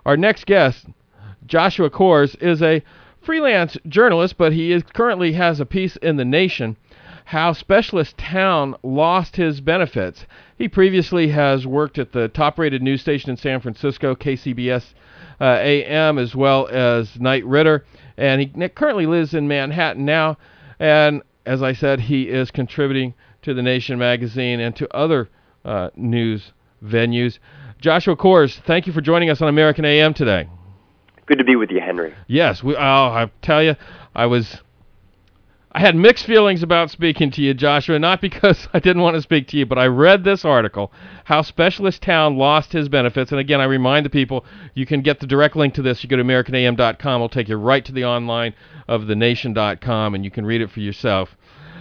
Our next guest, Joshua Kors, is a freelance journalist, but he currently has a piece in The Nation, How Specialist Town Lost His Benefits. He previously has worked at the top-rated news station in San Francisco, KCBS AM, as well as Knight Ridder, and he currently lives in Manhattan now. And as I said, he is contributing to The Nation magazine and to other news venues. Joshua Kors, thank you for joining us on American AM today. Good to be with you, Henry. Yes, I tell you, I had mixed feelings about speaking to you, Joshua, not because I didn't want to speak to you, but I read this article, How Specialist Town Lost His Benefits. And again, I remind the people, you can get the direct link to this. You go to AmericanAM.com. It'll take you right to the online of thenation.com, and you can read it for yourself.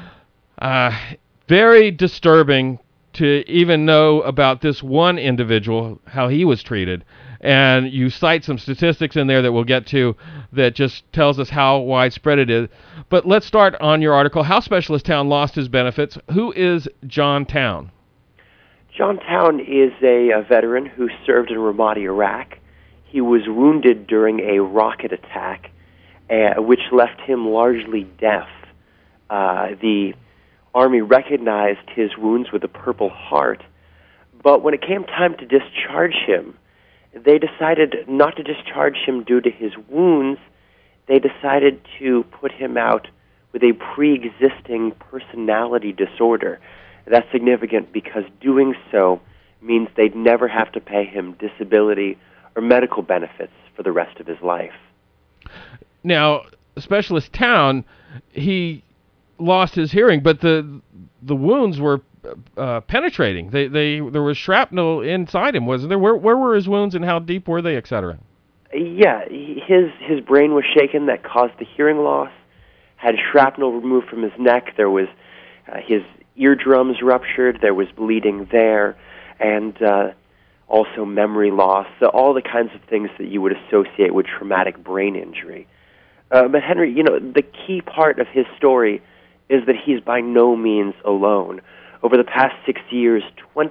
Very disturbing to even know about this one individual, how he was treated. And you cite some statistics in there that we'll get to that just tells us how widespread it is. But let's start on your article, How Specialist Town Lost His Benefits. Who is John Town? John Town is a veteran who served in Ramadi, Iraq. He was wounded during a rocket attack, which left him largely deaf. The Army recognized his wounds with a Purple Heart, but when it came time to discharge him, they decided not to discharge him due to his wounds. They decided to put him out with a pre-existing personality disorder. That's significant because doing so means they'd never have to pay him disability or medical benefits for the rest of his life. Now, Specialist Town, he lost his hearing, but the wounds were penetrating. There was shrapnel inside him, wasn't there? Where were his wounds, and how deep were they, etc.? Yeah, his brain was shaken that caused the hearing loss. Had shrapnel removed from his neck. There was his eardrums ruptured. There was bleeding there, and also memory loss. So all the kinds of things that you would associate with traumatic brain injury. But Henry, the key part of his story is that he's by no means alone. Over the past 6 years,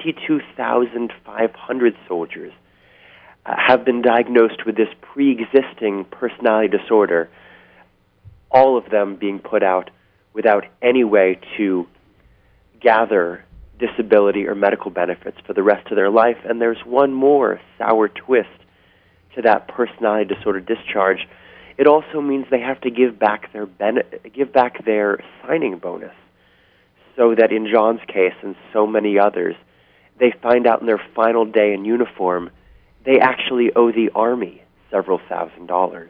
22,500 soldiers have been diagnosed with this pre-existing personality disorder, all of them being put out without any way to gather disability or medical benefits for the rest of their life. And there's one more sour twist to that personality disorder discharge. It also means they have to give back their signing bonus, so that in John's case and so many others, they find out in their final day in uniform they actually owe the Army several $1,000s.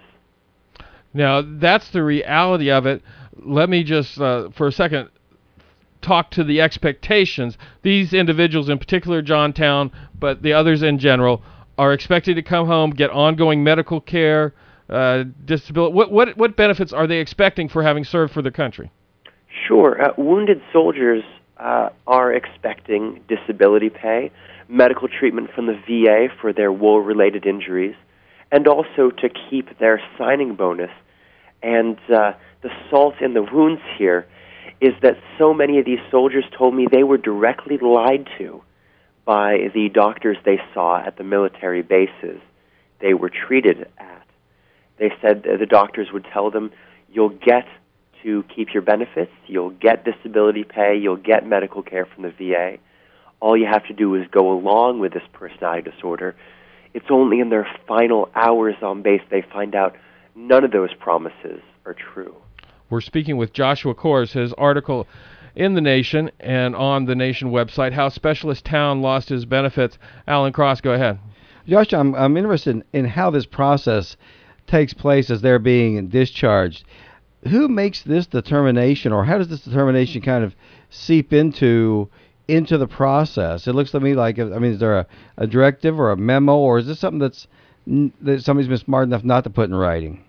Now, that's the reality of it. Let me just, for a second, talk to the expectations. These individuals, in particular John Town, but the others in general, are expected to come home, get ongoing medical care, disability. What benefits are they expecting for having served for the country? Sure. Wounded soldiers are expecting disability pay, medical treatment from the VA for their war-related injuries, and also to keep their signing bonus. And the salt in the wounds here is that so many of these soldiers told me they were directly lied to by the doctors they saw at the military bases they were treated at. They said the doctors would tell them, you'll get to keep your benefits, you'll get disability pay, you'll get medical care from the VA. All you have to do is go along with this personality disorder. It's only in their final hours on base they find out none of those promises are true. We're speaking with Joshua Kors. His article in The Nation and on the Nation website, How Specialist Town Lost His Benefits. Alan Cross, go ahead. Josh, I'm interested in how this process takes place as they're being discharged. Who makes this determination, or how does this determination kind of seep into the process? It looks to me like, is there a directive or a memo, or is this something that somebody's been smart enough not to put in writing?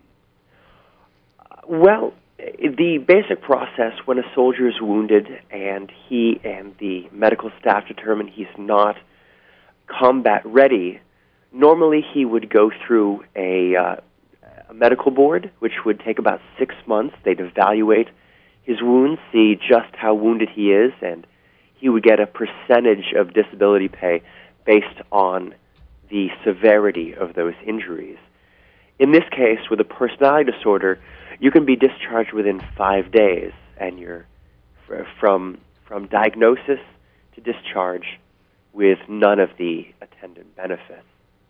Well, the basic process when a soldier is wounded and he and the medical staff determine he's not combat ready, normally he would go through a medical board, which would take about 6 months. They'd evaluate his wounds, see just how wounded he is, and he would get a percentage of disability pay based on the severity of those injuries. In this case, with a personality disorder, you can be discharged within 5 days, and you're from diagnosis to discharge with none of the attendant benefits.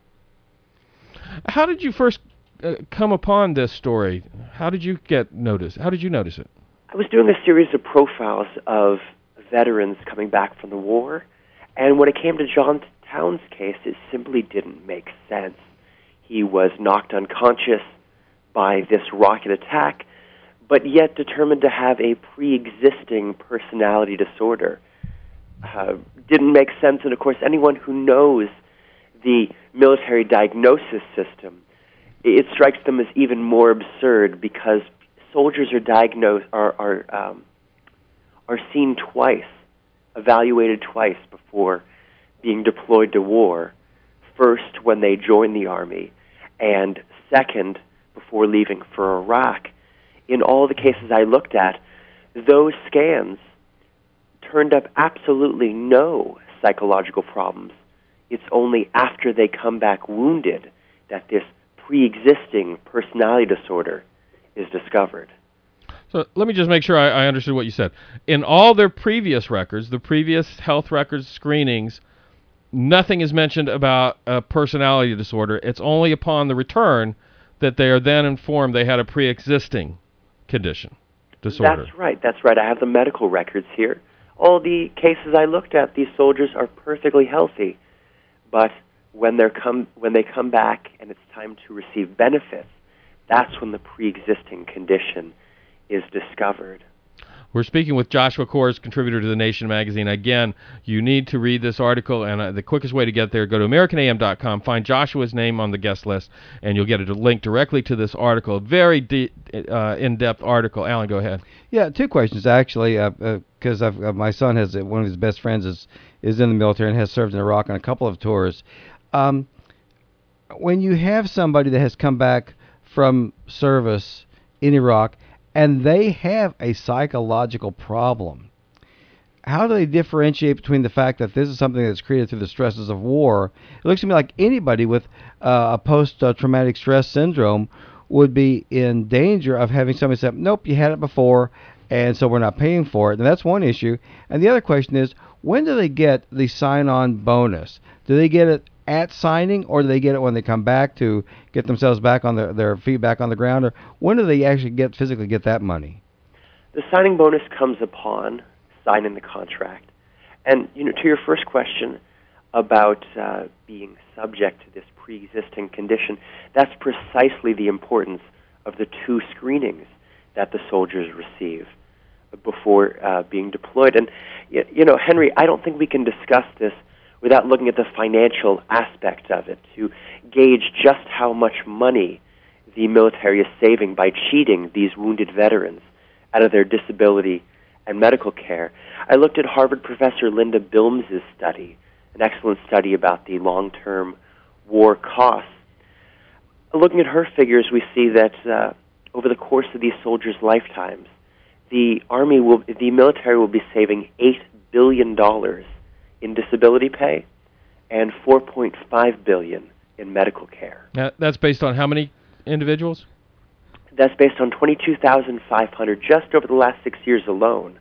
How did you first come upon this story? How did you notice it? I was doing a series of profiles of veterans coming back from the war, and when it came to John Towne's case, it simply didn't make sense. He was knocked unconscious by this rocket attack, but yet determined to have a pre-existing personality disorder. Didn't make sense, and of course anyone who knows the military diagnosis system, it strikes them as even more absurd, because soldiers are diagnosed, are seen twice, evaluated twice before being deployed to war. First, when they join the Army, and second, before leaving for Iraq. In all the cases I looked at, those scans turned up absolutely no psychological problems. It's only after they come back wounded that this pre-existing personality disorder is discovered. So let me just make sure I understood what you said. In all their previous records, the previous health records screenings, nothing is mentioned about a personality disorder. It's only upon the return that they are then informed they had a pre-existing condition, disorder. That's right. I have the medical records here. All the cases I looked at, these soldiers are perfectly healthy, but when they come back and it's time to receive benefits, that's when the pre-existing condition is discovered. We're speaking with Joshua Kors, contributor to The Nation magazine. Again, you need to read this article, and the quickest way to get there, go to AmericanAM.com, find Joshua's name on the guest list, and you'll get a link directly to this article. Very in-depth article. Alan, go ahead. Yeah, two questions, actually, because my son has one of his best friends is in the military and has served in Iraq on a couple of tours. When you have somebody that has come back from service in Iraq and they have a psychological problem, how do they differentiate between the fact that this is something that's created through the stresses of war? It looks to me like anybody with a post-traumatic stress syndrome would be in danger of having somebody say, nope, you had it before, and so we're not paying for it. And that's one issue. And the other question is, when do they get the sign-on bonus? Do they get it at signing, or do they get it when they come back to get themselves back on their feet back on the ground? Or when do they actually physically get that money? The signing bonus comes upon signing the contract. And to your first question about being subject to this pre-existing condition, that's precisely the importance of the two screenings that the soldiers receive before being deployed. And Henry, I don't think we can discuss this without looking at the financial aspect of it to gauge just how much money the military is saving by cheating these wounded veterans out of their disability and medical care. I looked at Harvard professor Linda Bilmes' study, an excellent study about the long-term war costs. Looking at her figures, we see that over the course of these soldiers' lifetimes, the military will be saving $8 billion in disability pay and $4.5 billion in medical care. That's based on how many individuals? That's based on 22,500 just over the last 6 years alone.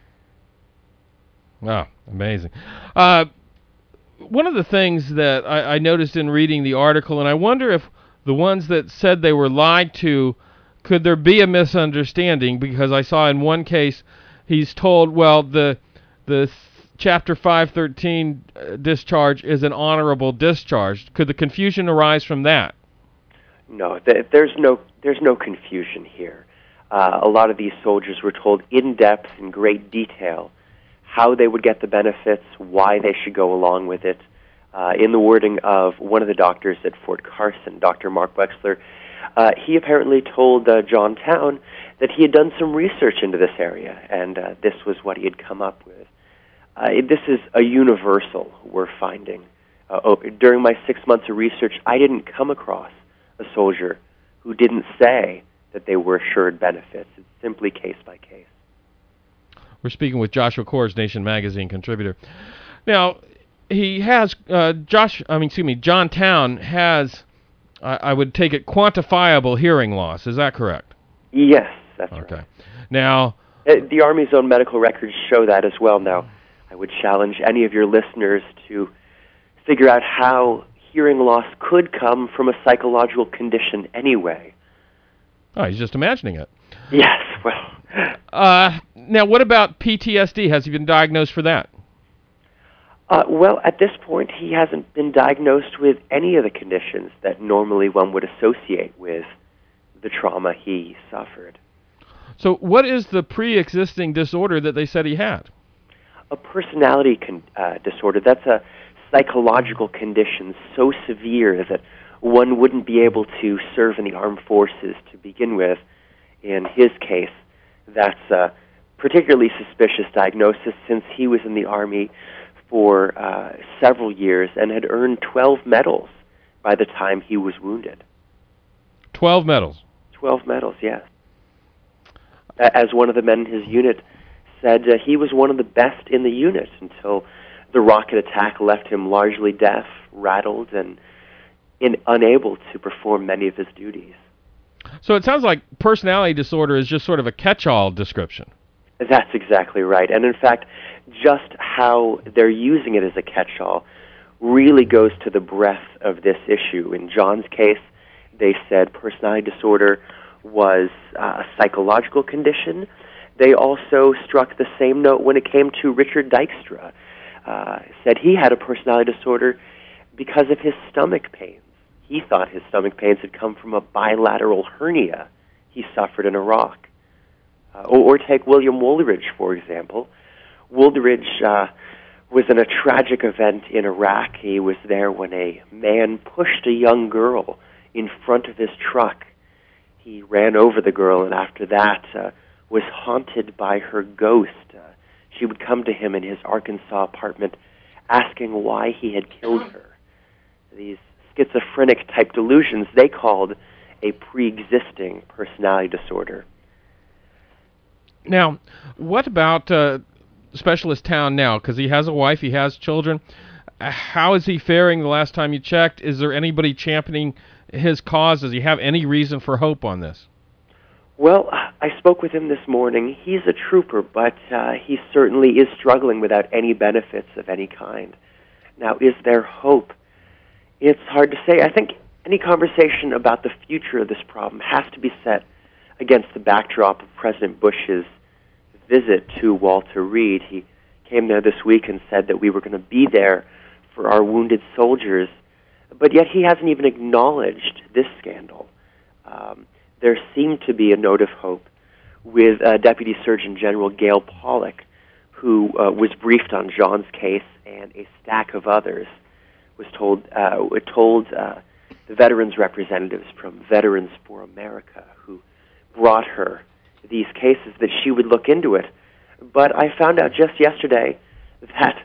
Wow, amazing. One of the things that I noticed in reading the article, and I wonder if the ones that said they were lied to, could there be a misunderstanding? Because I saw in one case he's told, well, the Chapter 513 discharge is an honorable discharge. Could the confusion arise from that? No, there's no confusion here. A lot of these soldiers were told in depth, in great detail, how they would get the benefits, why they should go along with it. In the wording of one of the doctors at Fort Carson, Dr. Mark Wexler, he apparently told John Towne that he had done some research into this area, and this was what he had come up with. This is a universal, we're finding. During my 6 months of research, I didn't come across a soldier who didn't say that they were assured benefits. It's simply case by case. We're speaking with Joshua Kors, Nation magazine contributor. Now, he has John Town has, I would take it, quantifiable hearing loss. Is that correct? Yes, that's Okay. right. Now, The Army's own medical records show that as well. Now, I would challenge any of your listeners to figure out how hearing loss could come from a psychological condition anyway. oh, he's just imagining it. Yes, well, Now, what about PTSD? Has he been diagnosed for that? well, at this point, he hasn't been diagnosed with any of the conditions that normally one would associate with the trauma he suffered. So, what is the pre-existing disorder that they said he had? A personality disorder, that's a psychological condition so severe that one wouldn't be able to serve in the armed forces to begin with. In his case, that's a particularly suspicious diagnosis since he was in the Army for several years and had earned 12 medals by the time he was wounded. 12 medals. 12 medals, yes. As one of the men in his unit said, he was one of the best in the unit until the rocket attack left him largely deaf, rattled, and unable to perform many of his duties. So it sounds like personality disorder is just sort of a catch-all description. That's exactly right. And in fact, just how they're using it as a catch-all really goes to the breadth of this issue. In John's case, they said personality disorder was a psychological condition. They also struck the same note when it came to Richard Dykstra. Said he had a personality disorder because of his stomach pains. He thought his stomach pains had come from a bilateral hernia he suffered in Iraq. Or take William Woolridge, for example. Woolridge was in a tragic event in Iraq. He was there when a man pushed a young girl in front of his truck. He ran over the girl, and after that was haunted by her ghost. She would come to him in his Arkansas apartment asking why he had killed her. These schizophrenic-type delusions they called a pre-existing personality disorder. Now, what about Specialist Town now? Because he has a wife, he has children. How is he faring the last time you checked? Is there anybody championing his cause? Does he have any reason for hope on this? Well, I spoke with him this morning. He's a trooper, but he certainly is struggling without any benefits of any kind. Now, is there hope? It's hard to say. I think any conversation about the future of this problem has to be set against the backdrop of President Bush's visit to Walter Reed. He came there this week and said that we were going to be there for our wounded soldiers, but yet he hasn't even acknowledged this scandal. There seemed to be a note of hope with Deputy Surgeon General Gail Pollock, who was briefed on John's case, and a stack of others was told the veterans representatives from Veterans for America, who brought her these cases, that she would look into it. But I found out just yesterday that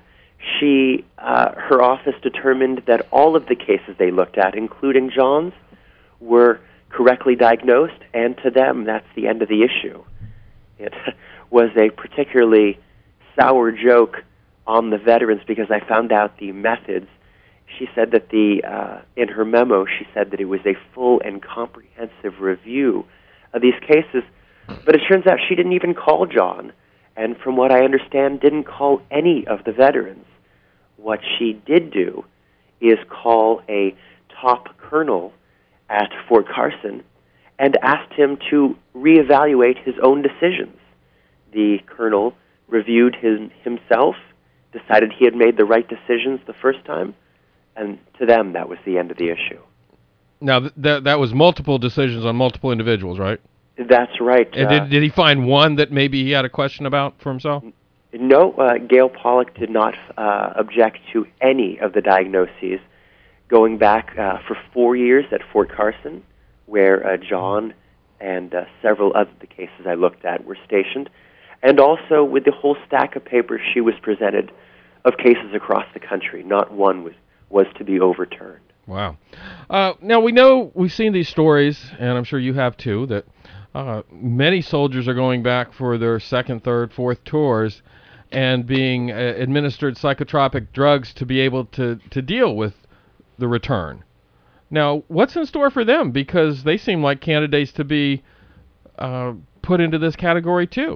her office determined that all of the cases they looked at, including John's, were correctly diagnosed, and to them, that's the end of the issue. It was a particularly sour joke on the veterans because I found out the methods. She said that in her memo, she said that it was a full and comprehensive review of these cases, but it turns out she didn't even call John, and from what I understand, didn't call any of the veterans. What she did do is call a top colonel at Fort Carson and asked him to reevaluate his own decisions. The colonel reviewed himself, decided he had made the right decisions the first time, and to them, that was the end of the issue. Now, that was multiple decisions on multiple individuals, right? That's right. And did he find one that maybe he had a question about for himself? No, Gail Pollock did not object to any of the diagnoses, going back for 4 years at Fort Carson, where John and several of the cases I looked at were stationed, and also with the whole stack of papers she was presented of cases across the country. Not one was to be overturned. Wow. Now, we've seen these stories, and I'm sure you have too, that many soldiers are going back for their second, third, fourth tours, and being administered psychotropic drugs to be able to deal with the return. Now, what's in store for them? Because they seem like candidates to be put into this category too.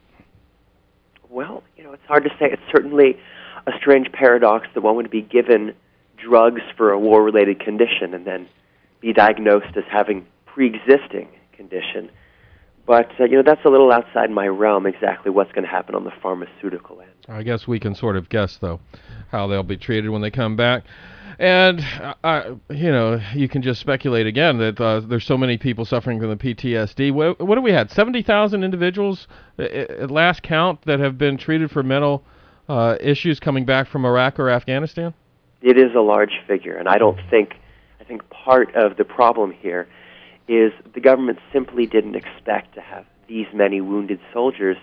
Well, it's hard to say. It's certainly a strange paradox that one would be given drugs for a war-related condition and then be diagnosed as having pre-existing condition. But, that's a little outside my realm, exactly what's going to happen on the pharmaceutical end. I guess we can sort of guess, though, how they'll be treated when they come back. And, you can just speculate again that there's so many people suffering from the PTSD. What have we had? 70,000 individuals at last count that have been treated for mental issues coming back from Iraq or Afghanistan? It is a large figure, and I think part of the problem here is the government simply didn't expect to have these many wounded soldiers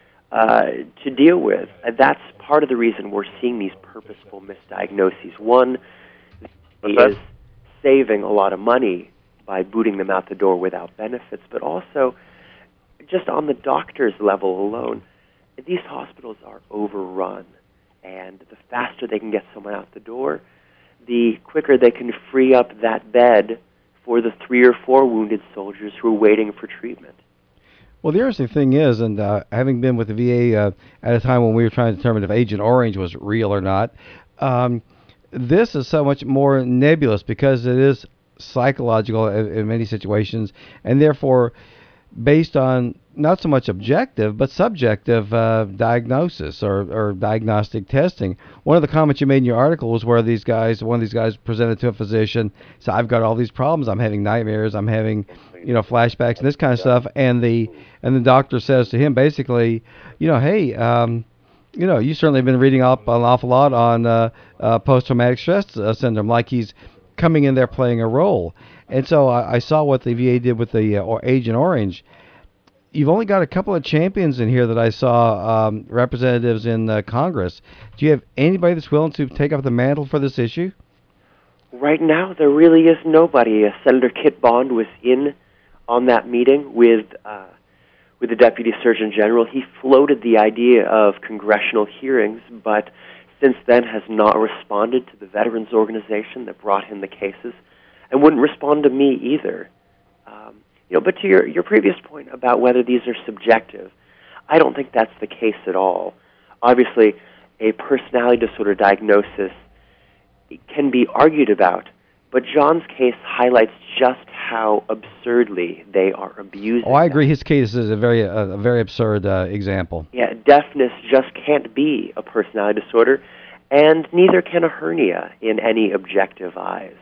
to deal with. And that's part of the reason we're seeing these purposeful misdiagnoses. One is saving a lot of money by booting them out the door without benefits, but also just on the doctor's level alone, these hospitals are overrun, and the faster they can get someone out the door, the quicker they can free up that bed for the 3 or 4 wounded soldiers who are waiting for treatment. Well, the interesting thing is, and having been with the VA at a time when we were trying to determine if Agent Orange was real or not, this is so much more nebulous because it is psychological in many situations, and therefore based on not so much objective but subjective diagnosis or diagnostic testing. One of the comments you made in your article was where one of these guys presented to a physician, said, "I've got all these problems. I'm having nightmares. I'm having, flashbacks and this kind of stuff." And the doctor says to him basically, "Hey, you certainly have been reading up an awful lot on post-traumatic stress syndrome," like he's coming in there playing a role. And so I saw what the VA did with the Agent Orange. You've only got a couple of champions in here that I saw, representatives in Congress. Do you have anybody that's willing to take up the mantle for this issue? Right now, there really is nobody. Senator Kit Bond was in on that meeting with the Deputy Surgeon General. He floated the idea of congressional hearings, but since then has not responded to the veterans organization that brought him the cases, and wouldn't respond to me either. But to your previous point about whether these are subjective, I don't think that's the case at all. Obviously, a personality disorder diagnosis can be argued about, but John's case highlights just how absurdly they are abusing. Oh, I agree. His case is a very absurd example. Yeah, deafness just can't be a personality disorder, and neither can a hernia in any objective eyes.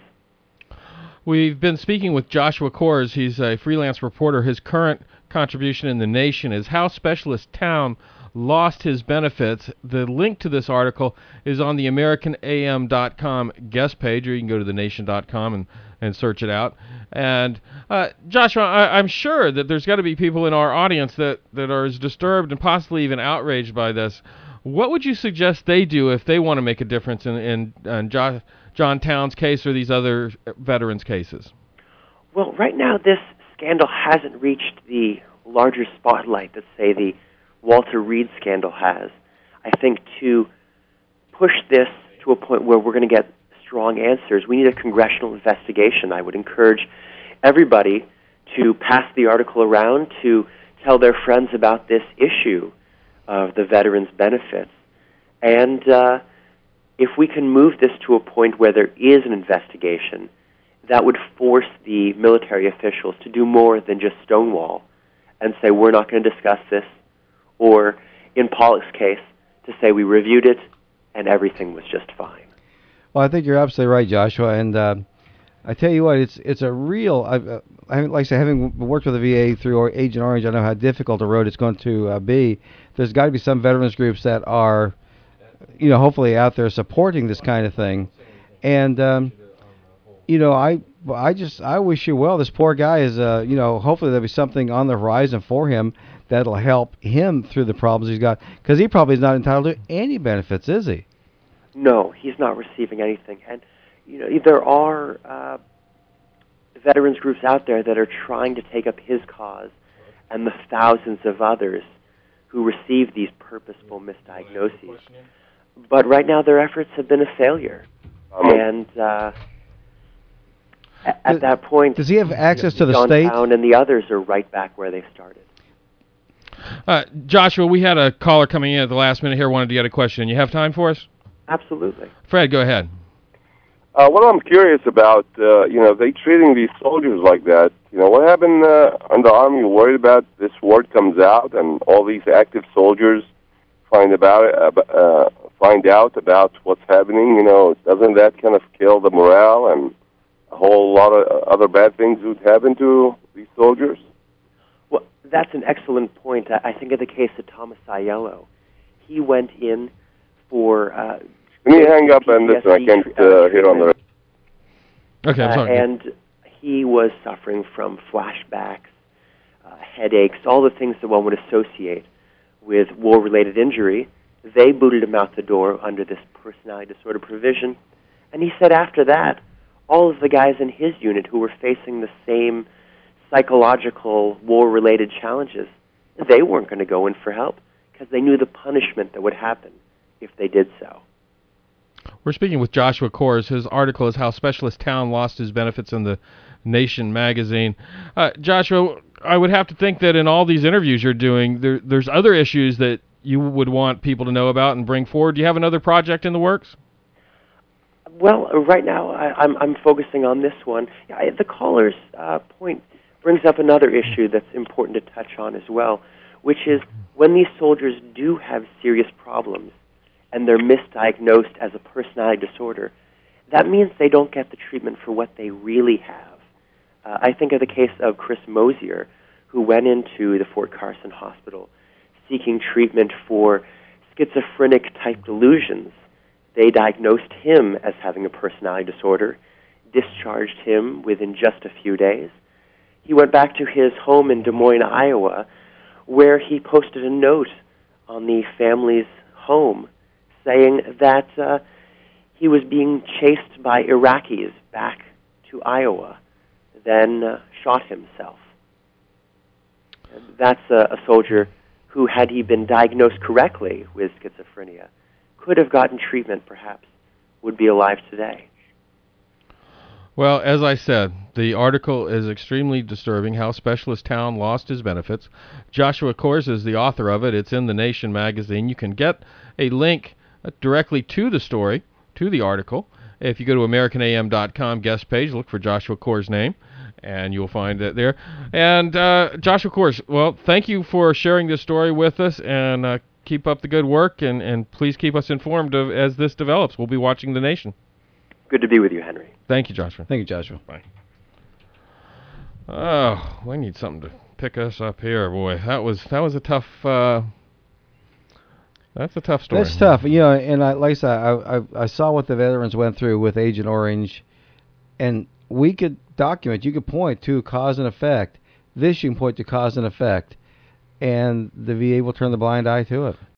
We've been speaking with Joshua Coors. He's a freelance reporter. His current contribution in The Nation is How Specialist Town Lost His Benefits. The link to this article is on the AmericanAM.com guest page, or you can go to thenation.com and search it out. And Joshua, I'm sure that there's got to be people in our audience that are as disturbed and possibly even outraged by this. What would you suggest they do if they want to make a difference in John Towns' case or these other veterans' cases? Well, right now this scandal hasn't reached the larger spotlight that, say, the Walter Reed scandal has. I think to push this to a point where we're going to get strong answers, we need a congressional investigation. I would encourage everybody to pass the article around, to tell their friends about this issue of the veterans' benefits. And if we can move this to a point where there is an investigation, that would force the military officials to do more than just stonewall and say, we're not going to discuss this, or in Pollock's case, to say we reviewed it and everything was just fine. Well, I think you're absolutely right, Joshua. And I tell you what, it's a real. Like I say, having worked with the VA through Agent Orange, I know how difficult a road it's going to be. There's got to be some veterans groups that are, hopefully out there supporting this kind of thing. And I wish you well. This poor guy is, hopefully there'll be something on the horizon for him that'll help him through the problems he's got, because he probably is not entitled to any benefits, is he? No, he's not receiving anything. And there are veterans groups out there that are trying to take up his cause and the thousands of others who receive these purposeful misdiagnoses. But right now, their efforts have been a failure. And at that point, does he have access to the John state? Pound and the others are right back where they started. Joshua, we had a caller coming in at the last minute here, wanted to get a question. You have time for us? Absolutely. Fred, go ahead. What I'm curious about, they treating these soldiers like that. What happened in the Army? You're worried about this word comes out and all these active soldiers find out about what's happening. Doesn't that kind of kill the morale and a whole lot of other bad things would happen to these soldiers? Well, that's an excellent point. I think of the case of Thomas Aiello. He went in for... Let me hang up and listen. I can't hear on the... Okay, I'm sorry. And he was suffering from flashbacks, headaches, all the things that one would associate with war-related injury. They booted him out the door under this personality disorder provision. And he said after that, all of the guys in his unit who were facing the same psychological war-related challenges, they weren't going to go in for help because they knew the punishment that would happen if they did so. We're speaking with Joshua Kors. His article is How Specialist Town Lost His Benefits in the Nation magazine. Joshua, I would have to think that in all these interviews you're doing, there's other issues that you would want people to know about and bring forward. Do you have another project in the works? Well, right now I'm focusing on this one. The caller's point brings up another issue that's important to touch on as well, which is when these soldiers do have serious problems and they're misdiagnosed as a personality disorder, that means they don't get the treatment for what they really have. I think of the case of Chris Mosier, who went into the Fort Carson Hospital seeking treatment for schizophrenic-type delusions. They diagnosed him as having a personality disorder, discharged him within just a few days. He went back to his home in Des Moines, Iowa, where he posted a note on the family's home saying that he was being chased by Iraqis back to Iowa, then shot himself. That's a soldier who, had he been diagnosed correctly with schizophrenia, could have gotten treatment, perhaps, would be alive today. Well, as I said, the article is extremely disturbing, How Specialist Town Lost His Benefits. Joshua Kors is the author of it. It's in the Nation magazine. You can get a link directly to the story, to the article. If you go to AmericanAM.com guest page, look for Joshua Kors' name, and you'll find it there. And Joshua Kors, well, thank you for sharing this story with us, and keep up the good work, and please keep us informed as this develops. We'll be watching The Nation. Good to be with you, Henry. Thank you, Joshua. Thank you, Joshua. Bye. Oh, we need something to pick us up here, boy. That was a tough. That's a tough story. That's tough, And like I said, I saw what the veterans went through with Agent Orange, and we could document. You could point to cause and effect. This you can point to cause and effect, and the VA will turn the blind eye to it.